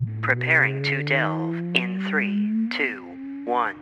Preparing to delve in 3, 2, 1.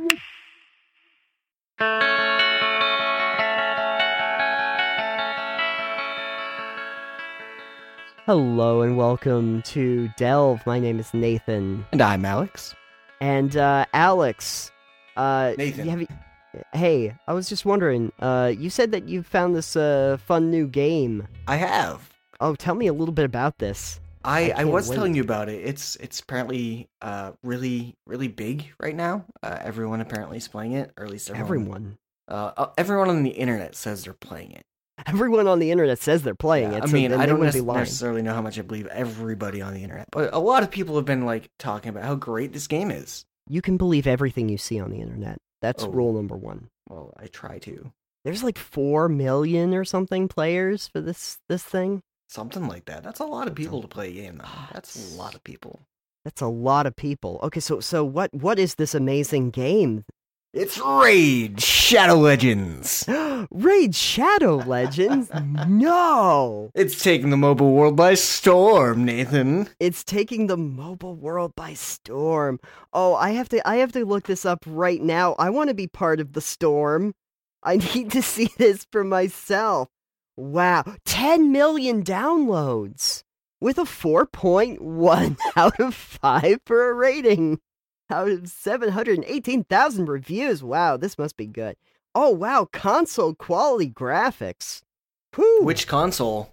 Hello and welcome to Delve. My name is Nathan. And I'm Alex. And Alex, Nathan. hey, I was just wondering, you said that you found this fun new game. I have. Oh, tell me a little bit about this. I was telling you about it. It's apparently really big right now. Everyone apparently is playing it, or at least everyone on the internet says they're playing it. Everyone on the internet says they're playing it. I mean, I don't be necessarily know how much I believe everybody on the internet, but a lot of people have been talking about how great this game is. You can believe everything you see on the internet. That's rule number one. Well, I try to. There's 4 million or something players for this thing. Something like that. That's a lot of people to play a game, though. That's a lot of people. That's a lot of people. Okay, so what is this amazing game? It's Raid Shadow Legends! Raid Shadow Legends? No! It's taking the mobile world by storm, Nathan. It's taking the mobile world by storm. Oh, I have to look this up right now. I want to be part of the storm. I need to see this for myself. Wow, 10 million downloads with a 4.1 out of 5 for a rating. Out of 718,000 reviews. Wow, this must be good. Oh, wow, console quality graphics. Whew. Which console?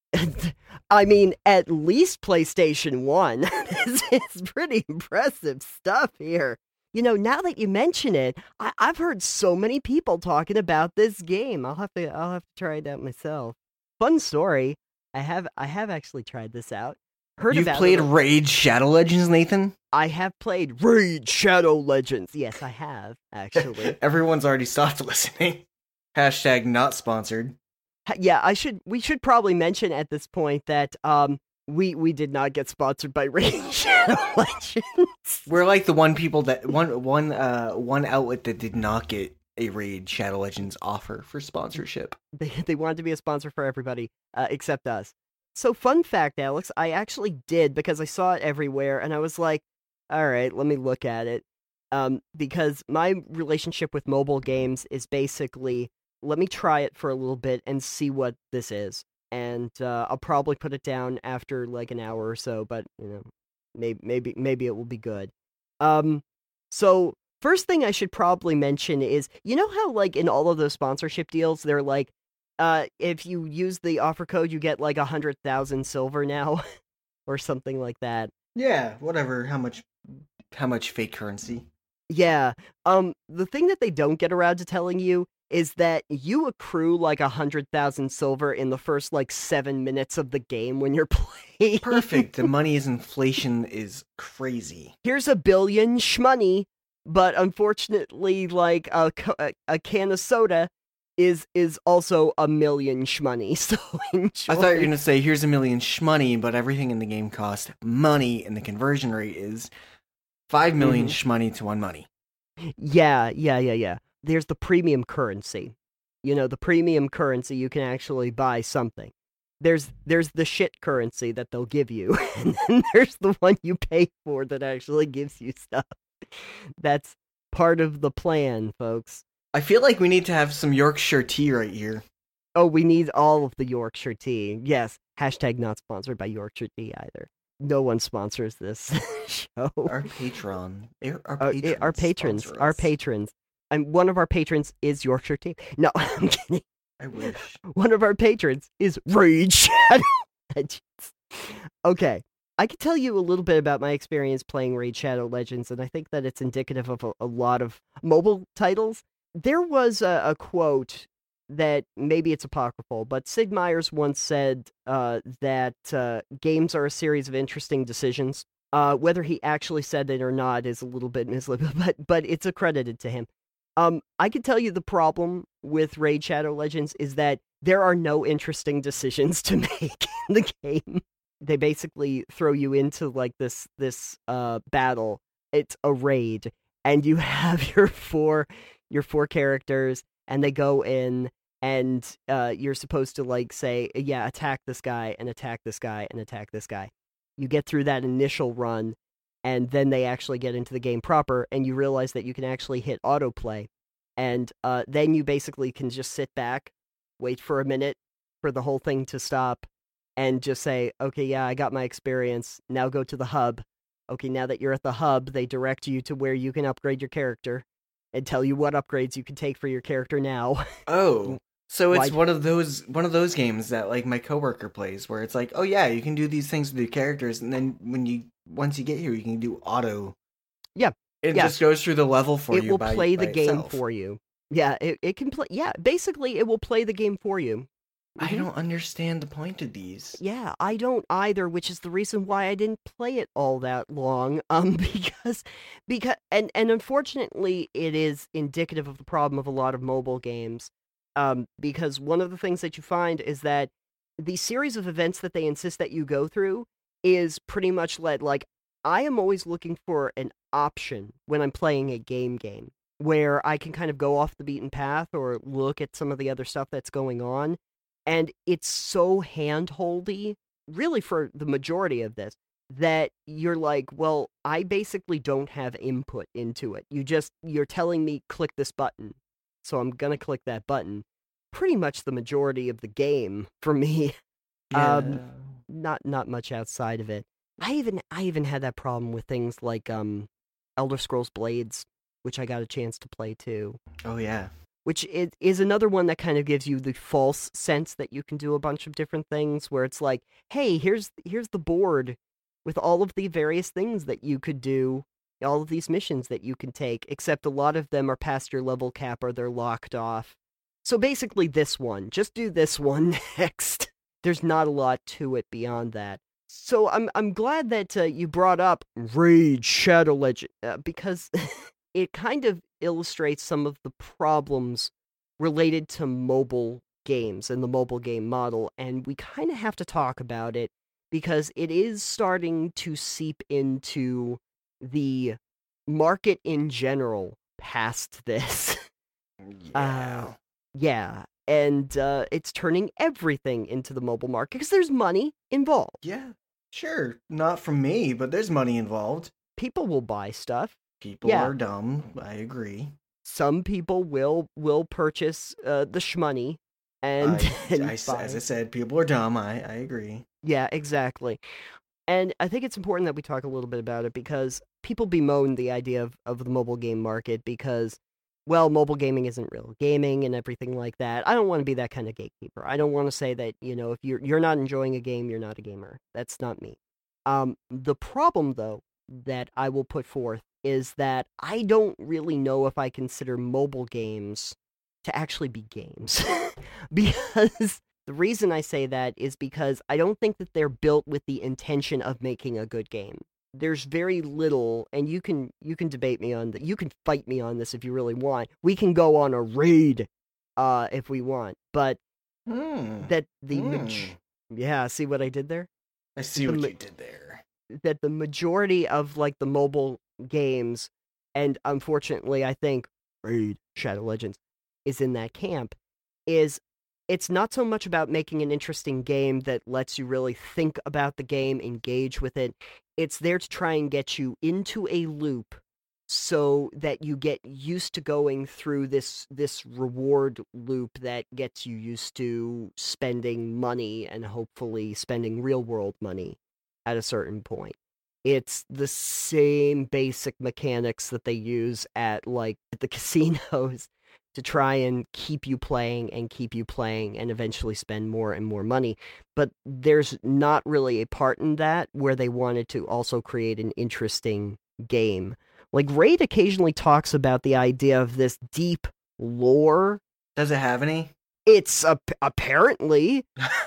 I mean, at least PlayStation 1. This is pretty impressive stuff here. You know, now that you mention it, I've heard so many people talking about this game. I'll have to try it out myself. Fun story. I have actually tried this out. You've played Raid Shadow Legends, Nathan? I have played Raid Shadow Legends. Yes, I have, actually. Everyone's already stopped listening. Hashtag not sponsored. Yeah, we should probably mention at this point that we did not get sponsored by Raid Shadow Legends. We're like the one outlet that did not get a Raid Shadow Legends offer for sponsorship. They wanted to be a sponsor for everybody except us. So fun fact, Alex, I actually did because I saw it everywhere and I was like, all right, let me look at it. Because my relationship with mobile games is basically, let me try it for a little bit and see what this is. And I'll probably put it down after an hour or so, but maybe it will be good. So first thing I should probably mention is, you know how in all of those sponsorship deals, they're if you use the offer code, you get 100,000 silver now, or something like that. Yeah, whatever. How much fake currency? Yeah. The thing that they don't get around to telling you is that you accrue 100,000 silver in the first 7 minutes of the game when you're playing. Perfect. The money's inflation is crazy. Here's a billion shmoney, but unfortunately, a can of soda is also a million shmoney. So enjoy. I thought you were gonna say here's a million shmoney, but everything in the game costs money, and the conversion rate is 5 million shmoney to 1 money. Yeah. There's the premium currency. You know, the premium currency, you can actually buy something. There's the shit currency that they'll give you, and then there's the one you pay for that actually gives you stuff. That's part of the plan, folks. I feel like we need to have some Yorkshire tea right here. Oh, we need all of the Yorkshire tea. Yes. Hashtag not sponsored by Yorkshire tea either. No one sponsors this show. Our patrons. And one of our patrons is Yorkshire tea. No, I'm kidding. I wish. One of our patrons is Raid Shadow Legends. Okay. I could tell you a little bit about my experience playing Raid Shadow Legends, and I think that it's indicative of a lot of mobile titles. There was a quote that maybe it's apocryphal, but Sid Meier's once said that games are a series of interesting decisions. Whether he actually said it or not is a little bit misleading, but it's accredited to him. I can tell you the problem with Raid Shadow Legends is that there are no interesting decisions to make in the game. They basically throw you into this battle. It's a raid, and you have your four characters, and they go in, and you're supposed to say, yeah, attack this guy and attack this guy and attack this guy. You get through that initial run, and then they actually get into the game proper, and you realize that you can actually hit autoplay. And then you basically can just sit back, wait for a minute for the whole thing to stop, and just say, okay, yeah, I got my experience. Now go to the hub. Okay, now that you're at the hub, they direct you to where you can upgrade your character and tell you what upgrades you can take for your character now. Oh, so it's one of those games that like my coworker plays, where it's like, oh yeah, you can do these things with your characters, and then once you get here, you can do auto. Yeah, it just goes through the level for you. It will play the game for you. Yeah, it can play. Yeah, basically, it will play the game for you. I don't understand the point of these. Yeah, I don't either, which is the reason why I didn't play it all that long. Because unfortunately, it is indicative of the problem of a lot of mobile games. Because one of the things that you find is that the series of events that they insist that you go through is pretty much like, I am always looking for an option when I'm playing a game where I can kind of go off the beaten path or look at some of the other stuff that's going on. And it's so hand-holdy, really for the majority of this, that you're like, well, I basically don't have input into it. You're telling me click this button, so I'm gonna click that button. Pretty much the majority of the game for me. Yeah. Not much outside of it. I even had that problem with things like Elder Scrolls Blades, which I got a chance to play too. Oh yeah. Which is another one that kind of gives you the false sense that you can do a bunch of different things, where it's like, hey, here's the board with all of the various things that you could do, all of these missions that you can take, except a lot of them are past your level cap or they're locked off. So basically this one, just do this one next. There's not a lot to it beyond that. So I'm glad that you brought up Raid Shadow Legends, because it kind of illustrates some of the problems related to mobile games and the mobile game model, and we kind of have to talk about it because it is starting to seep into the market in general past this. Yeah. And it's turning everything into the mobile market because there's money involved. Yeah, sure. Not from me, but there's money involved. People will buy stuff. People are dumb. I agree. Some people will purchase the shmoney, and as I said, people are dumb. I agree. Yeah, exactly. And I think it's important that we talk a little bit about it because people bemoan the idea of the mobile game market because, well, mobile gaming isn't real gaming and everything like that. I don't want to be that kind of gatekeeper. I don't want to say that, if you're not enjoying a game, you're not a gamer. That's not me. The problem, though, that I will put forth is that I don't really know if I consider mobile games to actually be games. Because the reason I say that is because I don't think that they're built with the intention of making a good game. There's very little, and you can debate me on that. You can fight me on this if you really want. We can go on a raid if we want. But that yeah, see what I did there? I see what you did there. That the majority of like the mobile games, and unfortunately I think Raid Shadow Legends is in that camp, is it's not so much about making an interesting game that lets you really think about the game, engage with it. It's there to try and get you into a loop so that you get used to going through this reward loop that gets you used to spending money and hopefully spending real world money at a certain point. It's the same basic mechanics that they use at the casinos to try and keep you playing and eventually spend more and more money. But there's not really a part in that where they wanted to also create an interesting game. Like, Raid occasionally talks about the idea of this deep lore. Does it have any? It's apparently,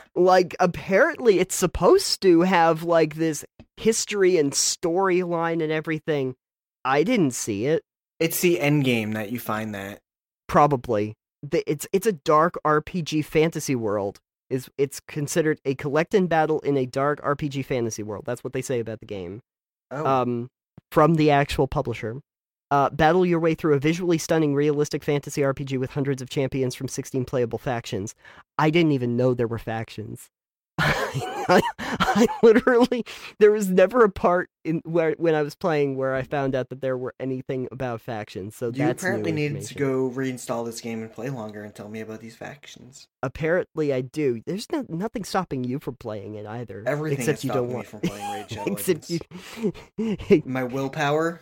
apparently it's supposed to have, this history and storyline and everything. I didn't see it. It's the end game that you find that. Probably. It's a dark RPG fantasy world. It's considered a collect and battle in a dark RPG fantasy world. That's what they say about the game. Oh. From the actual publisher. Battle your way through a visually stunning, realistic fantasy RPG with hundreds of champions from 16 playable factions. I didn't even know there were factions. I literally, there was never a part in where when I was playing where I found out that there were anything about factions. So You that's apparently new needed to information. go reinstall this game and play longer and tell me about these factions. Apparently, I do. There's nothing stopping you from playing it either. Everything except is you stopping don't me want. from playing Raid Shadow Except Legends. My willpower,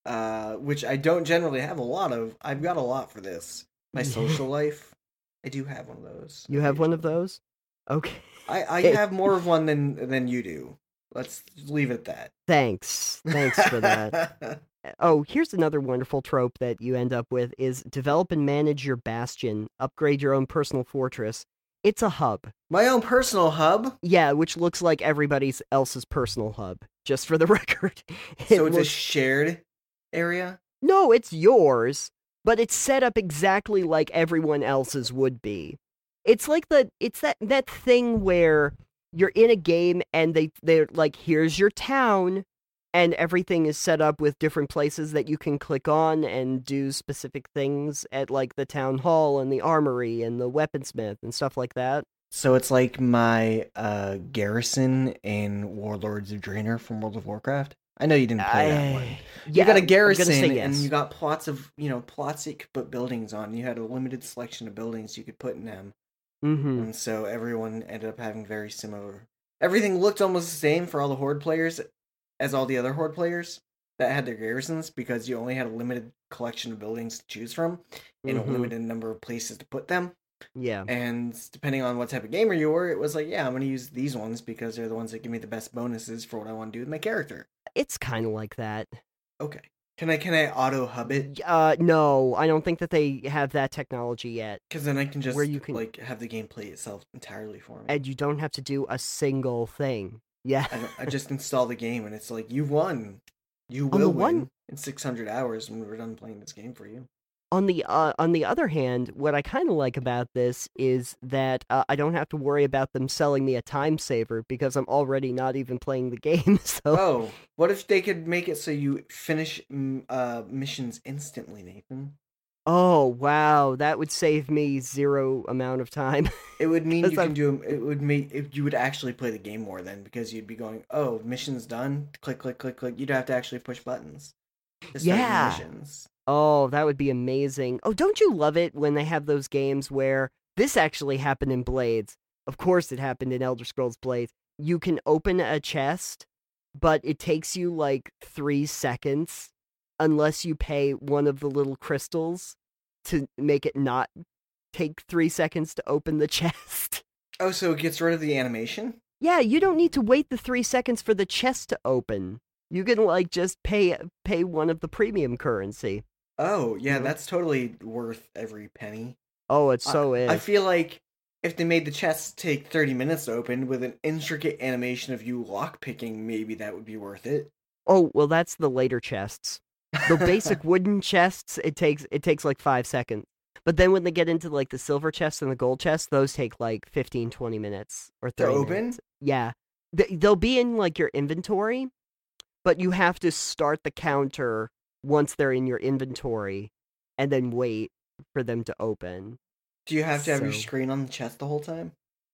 which I don't generally have a lot of. I've got a lot for this. My social life, I do have one of those. You have one of those? Okay. I have more of one than you do. Let's leave it at that. Thanks for that. Oh, here's another wonderful trope that you end up with is develop and manage your bastion, upgrade your own personal fortress. It's a hub. My own personal hub? Yeah, which looks like everybody else's personal hub, just for the record. So it's a shared area? No, it's yours, but it's set up exactly like everyone else's would be. It's like that thing where you're in a game and they're like, here's your town, and everything is set up with different places that you can click on and do specific things at, like, the town hall and the armory and the weaponsmith and stuff like that. So it's like my garrison in Warlords of Draenor from World of Warcraft? I know you didn't play that one. You got a garrison and you got plots that you could put buildings on. You had a limited selection of buildings you could put in them. Mm-hmm. And so everyone ended up having very similar... Everything looked almost the same for all the Horde players as all the other Horde players that had their garrisons, because you only had a limited collection of buildings to choose from and a limited number of places to put them. Yeah. And depending on what type of gamer you were, it was like, yeah, I'm going to use these ones because they're the ones that give me the best bonuses for what I want to do with my character. It's kind of like that. Okay. Can I auto hub it? No, I don't think that they have that technology yet. Because then I can just like have the game play itself entirely for me. And you don't have to do a single thing. Yeah. I just install the game and it's like, you won. You will win in 600 hours when we're done playing this game for you. On the other hand, what I kind of like about this is that I don't have to worry about them selling me a time saver because I'm already not even playing the game. So. Oh, what if they could make it so you finish missions instantly, Nathan? Oh wow, that would save me zero amount of time. It would mean you can do. It would make you would actually play the game more then, because you'd be going, oh, mission's done. Click, click, click, click. You'd have to actually push buttons to start your missions. Oh, that would be amazing. Oh, don't you love it when they have those games where this actually happened in Blades? Of course it happened in Elder Scrolls Blades. You can open a chest, but it takes you like 3 seconds unless you pay one of the little crystals to make it not take 3 seconds to open the chest. Oh, so it gets rid of the animation? Yeah, you don't need to wait the 3 seconds for the chest to open. You can, like, just pay one of the premium currency. Oh, yeah, that's totally worth every penny. Oh, it so is. I feel like if they made the chests take 30 minutes to open with an intricate animation of you lockpicking, maybe that would be worth it. Oh, well, that's the later chests. The basic wooden chests, it takes like 5 seconds. But then when they get into, like, the silver chests and the gold chests, those take, like, 15, 20 minutes or 30 to open? minutes. Yeah. They'll be in, like, your inventory, but you have to start the counter once they're in your inventory and then wait for them to open. Do you have to have your screen on the chest the whole time?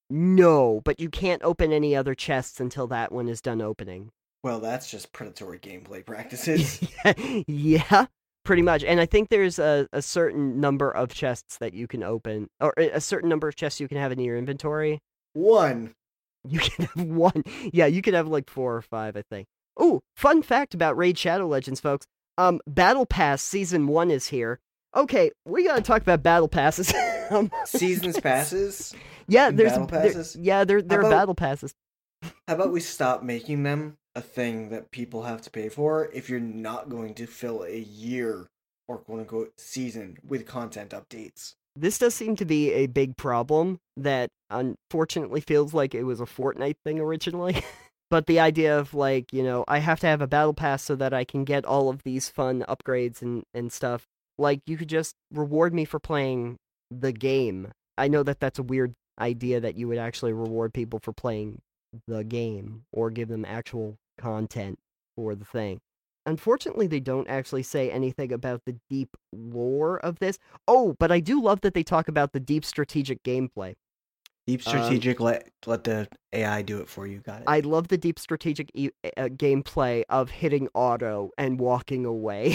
No, but you can't open any other chests until that one is done opening. Well, that's just predatory gameplay practices. Yeah, pretty much. And I think there's a certain number of chests that you can open, or a certain number of chests you can have in your inventory. 1. You can have 1. Yeah, you can have like 4 or 5, I think. Oh, fun fact about Raid Shadow Legends, folks. Battle Pass Season 1 is here. Okay, we gotta talk about Battle Passes. Seasons passes? Yeah, there's Battle Passes? There are Battle Passes. How about we stop making them a thing that people have to pay for if you're not going to fill a year or quote-unquote season with content updates? This does seem to be a big problem that unfortunately feels like it was a Fortnite thing originally. But the idea of, like, you know, I have to have a battle pass so that I can get all of these fun upgrades and stuff. Like, you could just reward me for playing the game. I know that that's a weird idea that you would actually reward people for playing the game or give them actual content for the thing. Unfortunately, they don't actually say anything about the deep lore of this. Oh, but I do love that they talk about the deep strategic gameplay. Deep strategic, let the AI do it for you. Got it. I love the deep strategic gameplay of hitting auto and walking away.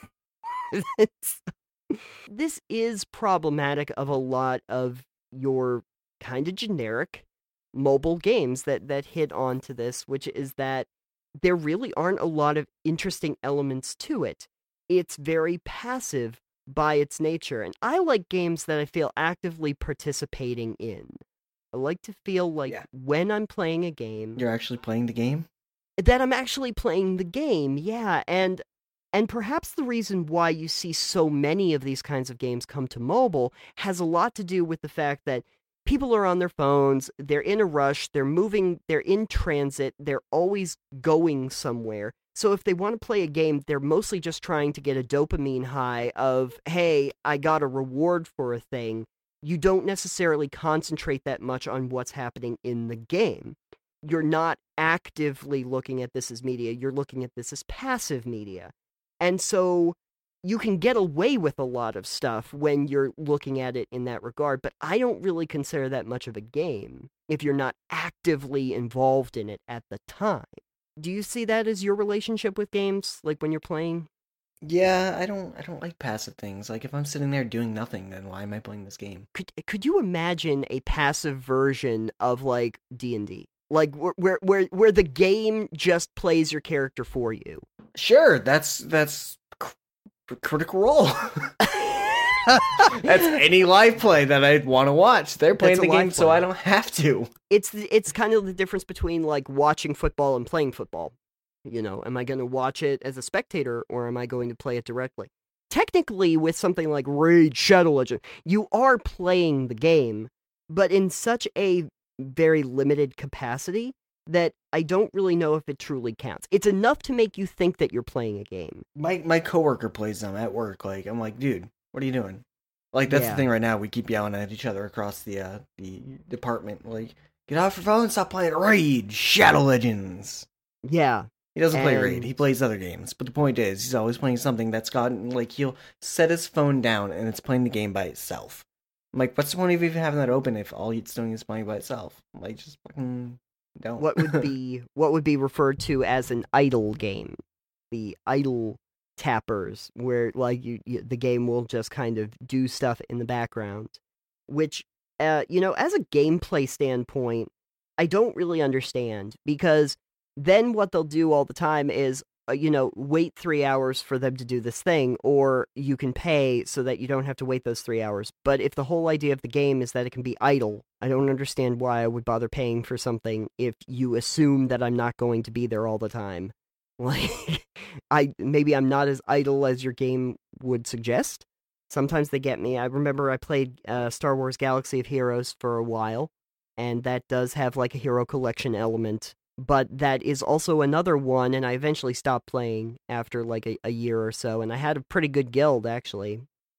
This is problematic of a lot of your kind of generic mobile games that hit onto this, which is that there really aren't a lot of interesting elements to it. It's very passive by its nature, and I like games that I feel actively participating in. I like to feel like when I'm playing a game... You're actually playing the game? That I'm actually playing the game, yeah, and perhaps the reason why you see so many of these kinds of games come to mobile has a lot to do with the fact that people are on their phones, they're in a rush, they're moving, they're in transit, they're always going somewhere. So if they want to play a game, they're mostly just trying to get a dopamine high of, hey, I got a reward for a thing. You don't necessarily concentrate that much on what's happening in the game. You're not actively looking at this as media, you're looking at this as passive media. And so you can get away with a lot of stuff when you're looking at it in that regard, but I don't really consider that much of a game if you're not actively involved in it at the time. Do you see that as your relationship with games, like when you're playing? Yeah, I don't like passive things. Like if I'm sitting there doing nothing, then why am I playing this game? Could you imagine a passive version of like D&D? Like where the game just plays your character for you? Sure, that's Critical Role. That's any live play that I'd want to watch. They're playing the game, so I don't have to. It's kind of the difference between like watching football and playing football. You know, am I going to watch it as a spectator or am I going to play it directly? Technically, with something like Raid Shadow Legend, you are playing the game, but in such a very limited capacity that I don't really know if it truly counts. It's enough to make you think that you're playing a game. My coworker plays them at work. Like I'm like, dude, what are you doing? Like that's the thing right now. We keep yelling at each other across the department. Like, get off your phone, stop playing Raid Shadow Legends. Yeah. He doesn't play Raid. He plays other games. But the point is, he's always playing something that's gotten like he'll set his phone down and it's playing the game by itself. I'm like, what's the point of even having that open if all it's doing is playing by itself? I'm like, just fucking don't. What would be referred to as an idle game? The idle tappers, where like the game will just kind of do stuff in the background, which as a gameplay standpoint, I don't really understand, because then what they'll do all the time is wait 3 hours for them to do this thing, or you can pay so that you don't have to wait those 3 hours. But if the whole idea of the game is that it can be idle, I don't understand why I would bother paying for something if you assume that I'm not going to be there all the time. Like, maybe I'm not as idle as your game would suggest. Sometimes they get me. I remember I played Star Wars Galaxy of Heroes for a while, and that does have like a hero collection element. But that is also another one, and I eventually stopped playing after like a year or so, and I had a pretty good guild, actually.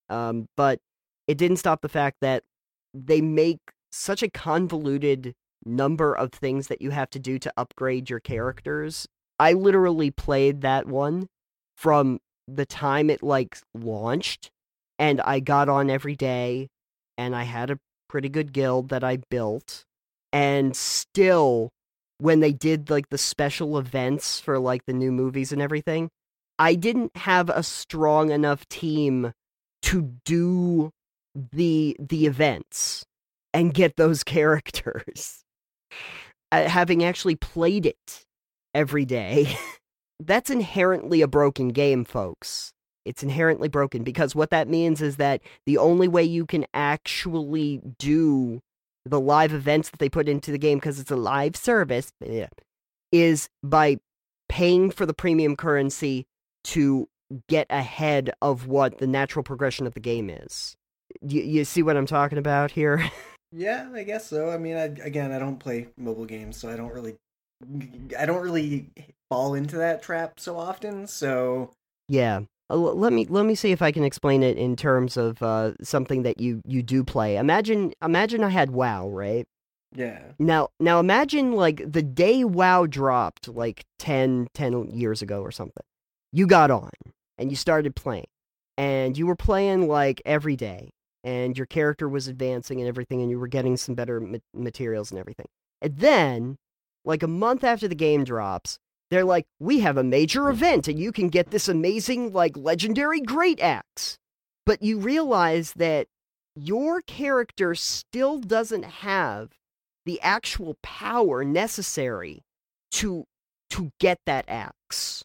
But it didn't stop the fact that they make such a convoluted number of things that you have to do to upgrade your characters. I literally played that one from the time it like launched, and I got on every day, and I had a pretty good guild that I built, and still, when they did like the special events for like the new movies and everything, I didn't have a strong enough team to do the events and get those characters. Having actually played it every day, that's inherently a broken game, folks. It's inherently broken, because what that means is that the only way you can actually do the live events that they put into the game, because it's a live service, is by paying for the premium currency to get ahead of what the natural progression of the game is. You see what I'm talking about here? Yeah, I guess so. I mean, I don't play mobile games, so I don't really fall into that trap so often. So yeah. Let me see if I can explain it in terms of something that you do play. Imagine I had WoW, right? Yeah. Now imagine like the day WoW dropped, like 10 years ago or something. You got on and you started playing, and you were playing like every day, and your character was advancing and everything, and you were getting some better materials and everything. And then, like a month after the game drops, they're like, we have a major event, and you can get this amazing, like, legendary great axe. But you realize that your character still doesn't have the actual power necessary to get that axe.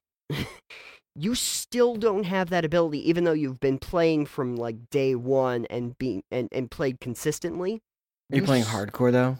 You still don't have that ability, even though you've been playing from like day one and played consistently. Are you playing hardcore though?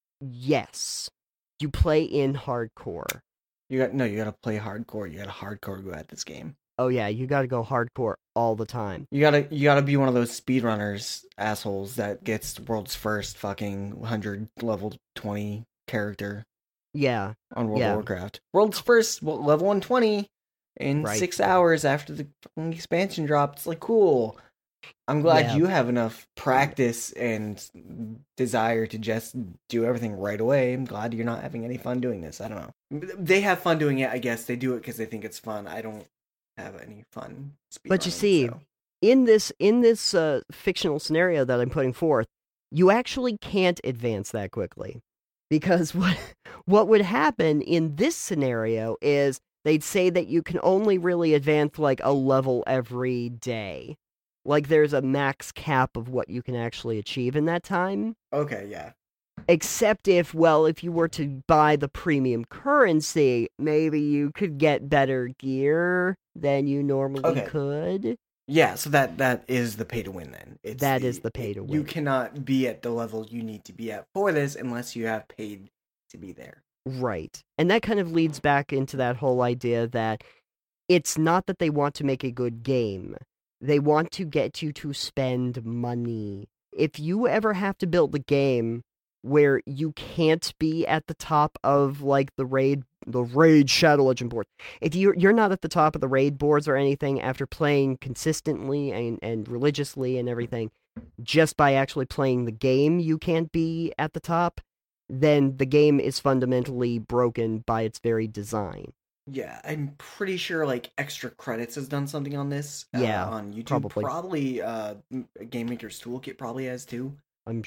Yes, you play in hardcore. You gotta play hardcore. You gotta hardcore go at this game. Oh yeah, you gotta go hardcore all the time. You gotta be one of those speedrunners assholes that gets world's first fucking 100 level 20 character. Yeah, on World of Warcraft. World's first level 120 in 6 hours after the expansion dropped. It's like, cool. I'm glad you have enough practice and desire to just do everything right away. I'm glad you're not having any fun doing this. I don't know. They have fun doing it, I guess. They do it because they think it's fun. I don't have any fun. But you see, in this fictional scenario that I'm putting forth, you actually can't advance that quickly. Because what would happen in this scenario is they'd say that you can only really advance like a level every day. Like there's a max cap of what you can actually achieve in that time. Okay, yeah. Except if you were to buy the premium currency, maybe you could get better gear than you normally could. Yeah, so that is the pay to win then. That is the pay to win. You cannot be at the level you need to be at for this unless you have paid to be there. Right. And that kind of leads back into that whole idea that it's not that they want to make a good game. They want to get you to spend money. If you ever have to build a game where you can't be at the top of like the raid Shadow Legend board. If you're not at the top of the raid boards or anything after playing consistently and religiously and everything, just by actually playing the game you can't be at the top, then the game is fundamentally broken by its very design. Yeah, I'm pretty sure like Extra Credits has done something on this. On YouTube. Probably Game Maker's Toolkit probably has too.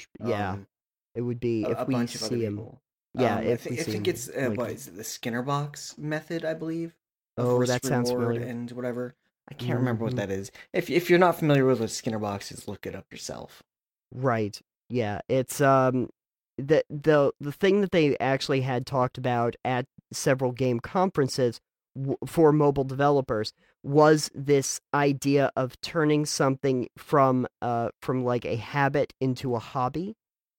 It would be if we see him. Yeah, I think it's what is it, the Skinner box method, I believe. Oh, that sounds familiar. And whatever. I can't remember what that is. If you're not familiar with what Skinner box is, look it up yourself. Right. Yeah, it's the thing that they actually had talked about at several game conferences for mobile developers was this idea of turning something from like a habit into a hobby.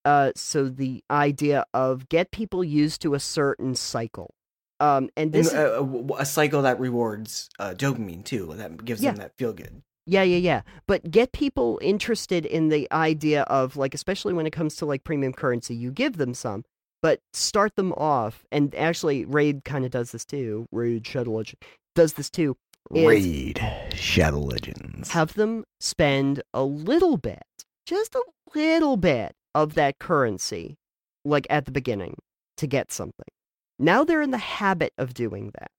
So the idea of get people used to a certain cycle. And this a cycle that rewards dopamine too, that gives them that feel good. Yeah. But get people interested in the idea of like, especially when it comes to like premium currency, you give them some, but start them off. And actually, Raid kind of does this too. Raid Shadow Legends does this too. Raid Shadow Legends. Have them spend a little bit, just a little bit of that currency, like at the beginning, to get something. Now they're in the habit of doing that.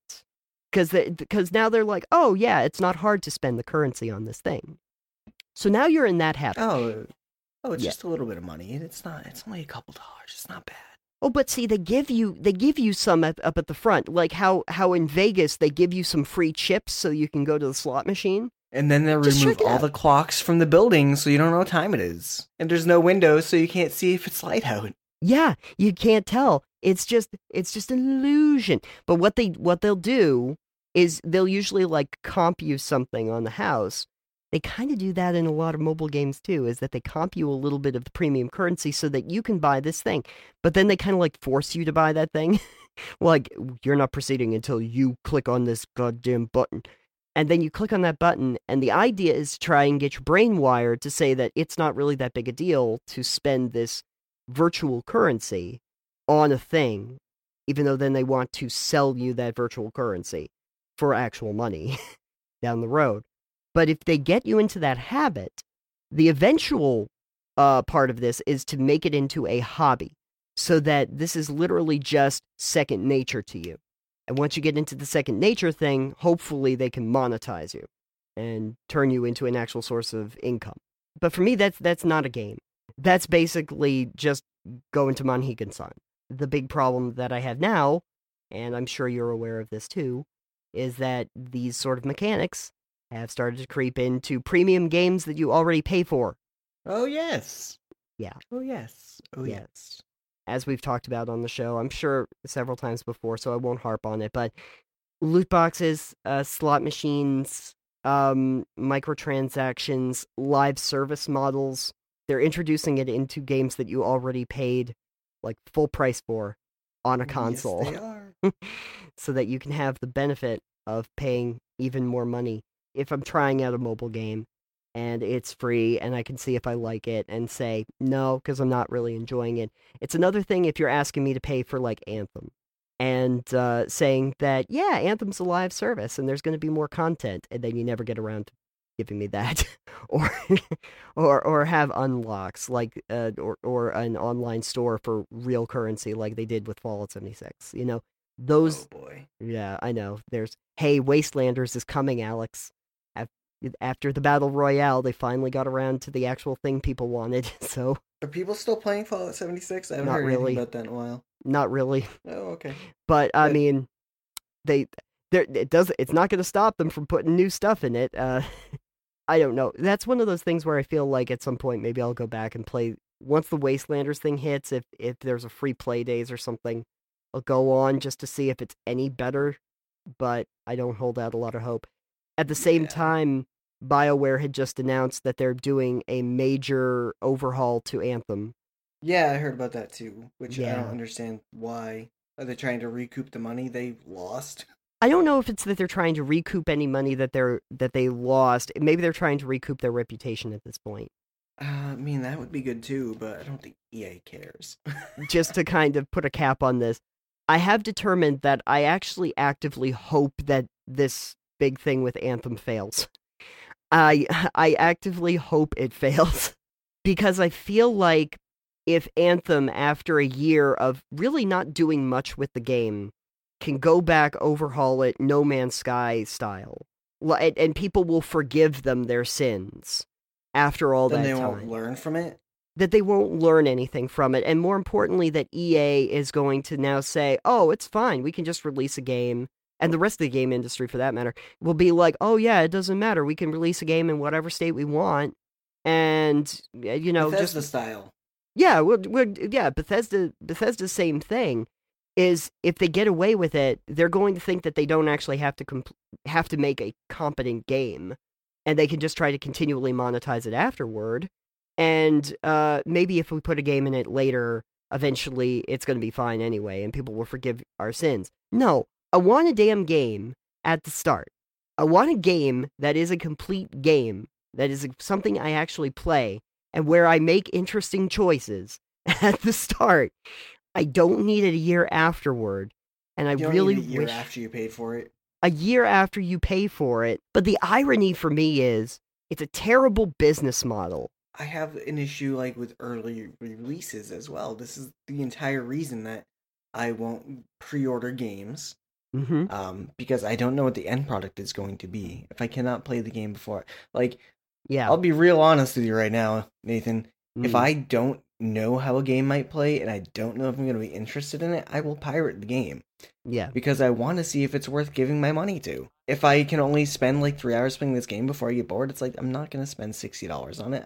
Because now they're like, oh yeah, it's not hard to spend the currency on this thing. So now you're in that habit. Oh, it's just a little bit of money. It's only a couple dollars. It's not bad. Oh, but see, they give you some up at the front, like how in Vegas they give you some free chips so you can go to the slot machine. And then they remove all the clocks from the building so you don't know what time it is. And there's no windows so you can't see if it's light out. Yeah, you can't tell. It's just an illusion. But what they'll do is they'll usually like comp you something on the house. They kind of do that in a lot of mobile games too, is that they comp you a little bit of the premium currency so that you can buy this thing. But then they kind of like force you to buy that thing. Like, you're not proceeding until you click on this goddamn button. And then you click on that button, and the idea is to try and get your brain wired to say that it's not really that big a deal to spend this virtual currency on a thing, even though then they want to sell you that virtual currency for actual money down the road. But if they get you into that habit, the eventual part of this is to make it into a hobby, so that this is literally just second nature to you. And once you get into the second nature thing, hopefully they can monetize you and turn you into an actual source of income. But for me, that's not a game. That's basically just going to Mohegan Sun. The big problem that I have now, and I'm sure you're aware of this too, is that these sort of mechanics have started to creep into premium games that you already pay for. Oh, yes. Yeah. Oh, yes. Oh, yes. As we've talked about on the show, I'm sure several times before, so I won't harp on it, but loot boxes, slot machines, microtransactions, live service models, they're introducing it into games that you already paid like full price for on a console. Yes, they are. So that you can have the benefit of paying even more money. If I'm trying out a mobile game and it's free and I can see if I like it and say no because I'm not really enjoying it. It's another thing if you're asking me to pay for like Anthem and saying that, yeah, Anthem's a live service and there's going to be more content, and then you never get around to giving me that, or have unlocks like or an online store for real currency like they did with Fallout 76. You know, those. Oh boy. Yeah, I know. There's Wastelanders is coming, Alex. After the Battle Royale, they finally got around to the actual thing people wanted. So are people still playing Fallout 76? I haven't heard anything about that in a while. Not really. Oh, okay. But I mean, it's not going to stop them from putting new stuff in it. I don't know. That's one of those things where I feel like at some point maybe I'll go back and play once the Wastelanders thing hits. If there's a free play days or something, I'll go on just to see if it's any better. But I don't hold out a lot of hope. At the same time, BioWare had just announced that they're doing a major overhaul to Anthem. Yeah, I heard about that too, which I don't understand why. Are they trying to recoup the money they lost? I don't know if it's that they're trying to recoup any money that they lost. Maybe they're trying to recoup their reputation at this point. I mean, that would be good too, but I don't think EA cares. Just to kind of put a cap on this, I have determined that I actually actively hope that this big thing with Anthem fails. I actively hope it fails because I feel like if Anthem, after a year of really not doing much with the game, can go back, overhaul it, No Man's Sky style, and people will forgive them their sins after all that time. Then they won't learn from it? That they won't learn anything from it, and more importantly, that EA is going to now say, oh, it's fine, we can just release a game, and the rest of the game industry, for that matter, will be like, oh yeah, it doesn't matter, we can release a game in whatever state we want, and, you know... Bethesda style. Yeah, Bethesda's same thing. Is if they get away with it, they're going to think that they don't actually have to make a competent game, and they can just try to continually monetize it afterward. And maybe if we put a game in it later, eventually it's going to be fine anyway, and people will forgive our sins. No, I want a damn game at the start. I want a game that is a complete game, that is something I actually play, and where I make interesting choices at the start. I don't need it a year afterward, and I really wish... a year after you paid for it? A year after you pay for it. But the irony for me is, it's a terrible business model. I have an issue like with early releases as well. This is the entire reason that I won't pre-order games. Mm-hmm. Because I don't know what the end product is going to be. If I cannot play the game before... Yeah. I'll be real honest with you right now, Nathan. If I don't know how a game might play and I don't know if I'm going to be interested in it, I will pirate the game. Yeah. Because I want to see if it's worth giving my money to. If I can only spend like 3 hours playing this game before I get bored, it's like, I'm not going to spend $60 on it.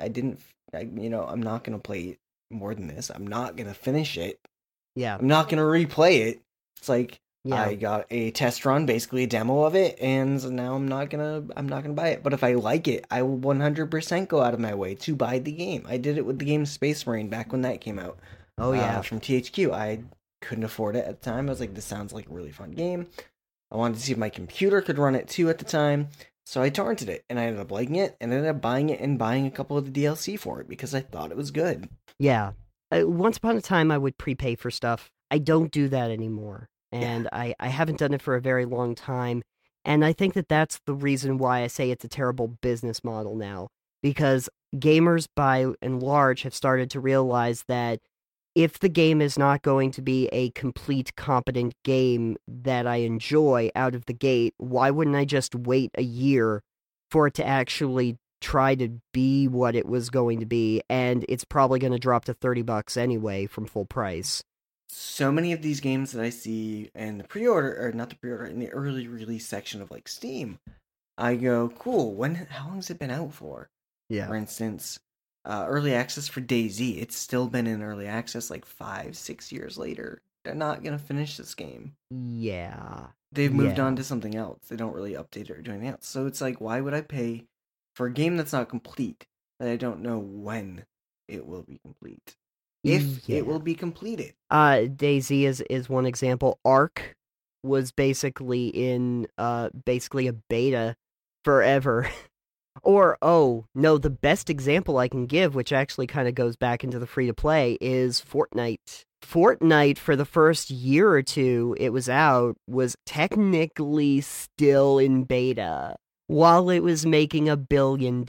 I'm not going to play it more than this. I'm not going to finish it. Yeah. I'm not going to replay it. It's like, yeah. I got a test run, basically a demo of it, and now I'm not gonna buy it. But if I like it, I will 100% go out of my way to buy the game. I did it with the game Space Marine back when that came out. Oh yeah, from THQ. I couldn't afford it at the time. I was like, this sounds like a really fun game. I wanted to see if my computer could run it too at the time. So I torrented it, and I ended up liking it, and ended up buying it and buying a couple of the DLC for it because I thought it was good. Yeah. Once upon a time, I would prepay for stuff. I don't do that anymore. And I haven't done it for a very long time. And I think that that's the reason why I say it's a terrible business model now. Because gamers, by and large, have started to realize that if the game is not going to be a complete, competent game that I enjoy out of the gate, why wouldn't I just wait a year for it to actually try to be what it was going to be, and it's probably going to drop to $30 anyway from full price. So many of these games that I see in the pre-order, or not the pre-order, in the early release section of like Steam, I go, cool, how long has it been out for? Yeah. For instance, early access for DayZ, it's still been in early access like 5-6 years later. They're not going to finish this game. Yeah. They've moved on to something else. They don't really update it or do anything else. So it's like, why would I pay for a game that's not complete, that I don't know when it will be complete? If it will be completed. DayZ is one example. Ark was basically in basically a beta forever. Or, the best example I can give, which actually kind of goes back into the free-to-play, is Fortnite. Fortnite, for the first year or two it was out, was technically still in beta, while it was making $1 billion.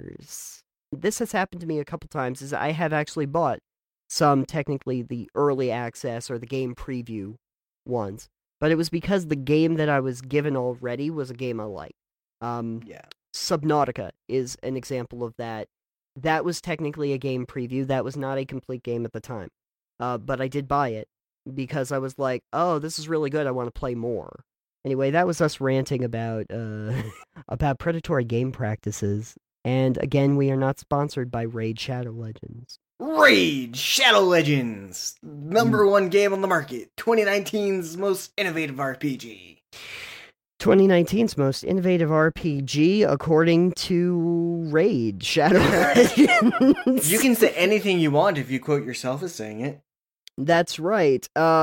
This has happened to me a couple times, is I have actually bought some, technically, the early access or the game preview ones. But it was because the game that I was given already was a game I liked. Subnautica is an example of that. That was technically a game preview. That was not a complete game at the time. But I did buy it because I was like, oh, this is really good. I want to play more. Anyway, that was us ranting about about predatory game practices. And again, we are not sponsored by Raid Shadow Legends. Raid Shadow Legends! Number one game on the market. 2019's most innovative RPG. 2019's most innovative RPG, according to Raid Shadow Legends. You can say anything you want if you quote yourself as saying it. That's right.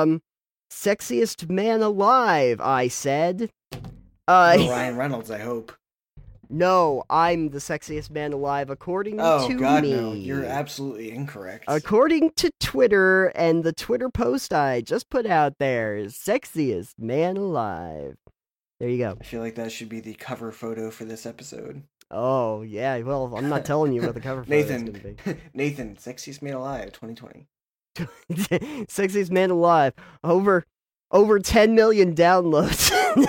Sexiest man alive, I said. Ryan Reynolds, I hope. No, I'm the sexiest man alive, according to me. Oh, God, no. You're absolutely incorrect. According to Twitter and the Twitter post I just put out there, sexiest man alive. There you go. I feel like that should be the cover photo for this episode. Oh, yeah. Well, I'm not telling you what the cover photo is going to be. Nathan, sexiest man alive, 2020. Sexiest man alive. Over 10 million downloads.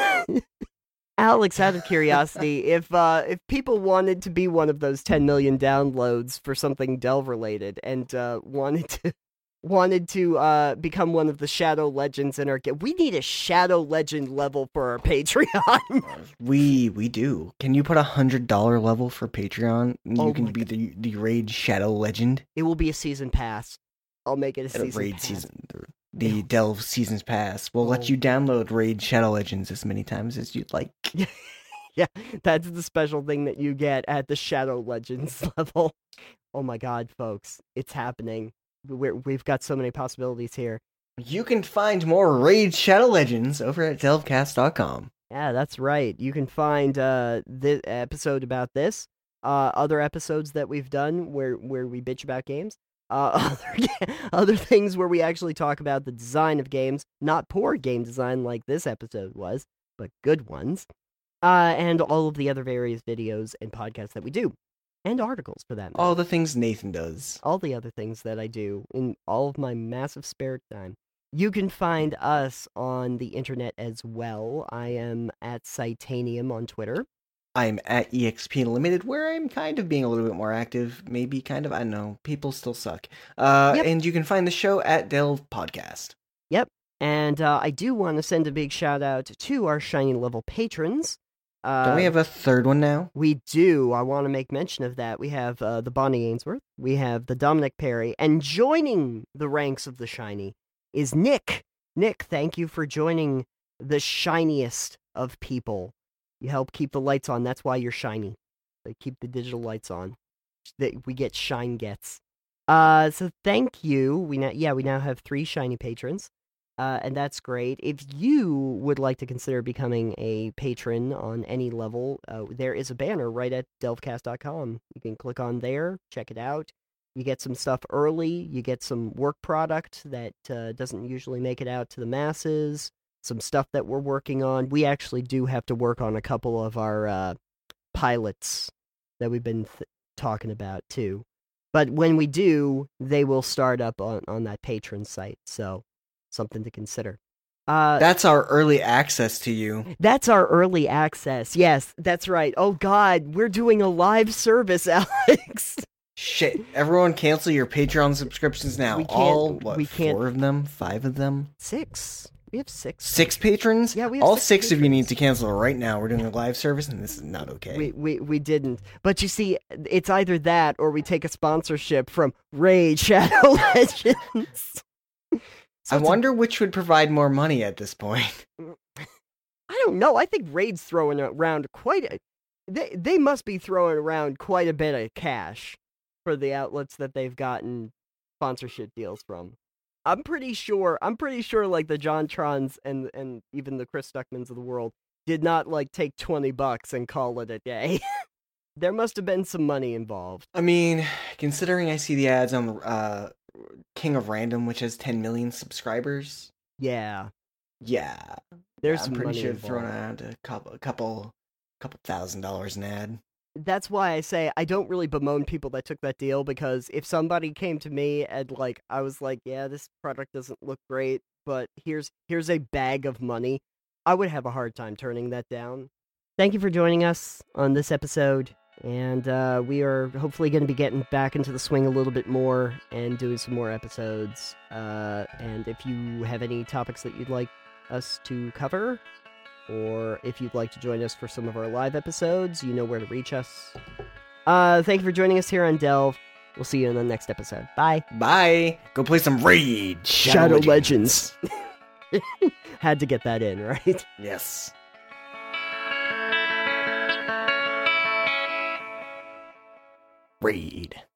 Alex, out of curiosity, if people wanted to be one of those 10 million downloads for something Delve related and wanted to become one of the Shadow Legends in our game, we need a Shadow Legend level for our Patreon. we do. Can you put $100 level for Patreon? You can be the Raid Shadow Legend. It will be a season pass. I'll make it a season Raid pass. Season. The Delve Seasons Pass. We'll let you download Raid Shadow Legends as many times as you'd like. Yeah, that's the special thing that you get at the Shadow Legends level. Oh my god, folks. It's happening. We've got so many possibilities here. You can find more Raid Shadow Legends over at delvecast.com. Yeah, that's right. You can find this episode about this, other episodes that we've done where we bitch about games, other things where we actually talk about the design of games, not poor game design like this episode was, but good ones, and all of the other various videos and podcasts that we do, and articles for that matter. All the things Nathan does. All the other things that I do in all of my massive spare time. You can find us on the internet as well. I am at Citanium on Twitter. I'm at EXP Unlimited, where I'm kind of being a little bit more active. Maybe kind of, I don't know. People still suck. And you can find the show at Delve Podcast. Yep. And I do want to send a big shout out to our Shiny Level patrons. Don't we have a third one now? We do. I want to make mention of that. We have the Bonnie Ainsworth. We have the Dominic Perry. And joining the ranks of the Shiny is Nick. Nick, thank you for joining the shiniest of people. You help keep the lights on. That's why you're shiny. They keep the digital lights on. We get shine gets. So thank you. We now have 3 shiny patrons. And that's great. If you would like to consider becoming a patron on any level, there is a banner right at delvecast.com. You can click on there, check it out. You get some stuff early. You get some work product that doesn't usually make it out to the masses. Some stuff that we're working on. We actually do have to work on a couple of our pilots that we've been talking about too. But when we do, they will start up on that patron site. So something to consider. That's our early access to you. That's our early access. Yes, that's right. Oh God, we're doing a live service, Alex. Shit! Everyone, cancel your Patreon subscriptions now. We can't. 4 of them? 5 of them? 6. We have 6. 6 patrons? Yeah, we have all 6 patrons. Of you need to patrons. cancel right now. We're doing a live service, and this is not okay. We didn't. But you see, it's either that or we take a sponsorship from Raid Shadow Legends. I wonder which would provide more money at this point. I don't know. I think Raid's throwing around they must be throwing around quite a bit of cash for the outlets that they've gotten sponsorship deals from. I'm pretty sure like the JonTrons and even the Chris Stuckmans of the world did not like take $20 and call it a day. There must have been some money involved. I mean, considering I see the ads on King of Random, which has 10 million subscribers. Yeah. There's some pretty sure thrown out a couple $1,000 an ad. That's why I say I don't really bemoan people that took that deal, because if somebody came to me and like I was like, yeah, this product doesn't look great, but here's a bag of money, I would have a hard time turning that down. Thank you for joining us on this episode, and we are hopefully going to be getting back into the swing a little bit more and doing some more episodes. And if you have any topics that you'd like us to cover, or if you'd like to join us for some of our live episodes, you know where to reach us. Thank you for joining us here on Delve. We'll see you in the next episode. Bye. Bye. Go play some Raid Shadow Legends. Had to get that in, right? Yes. Raid.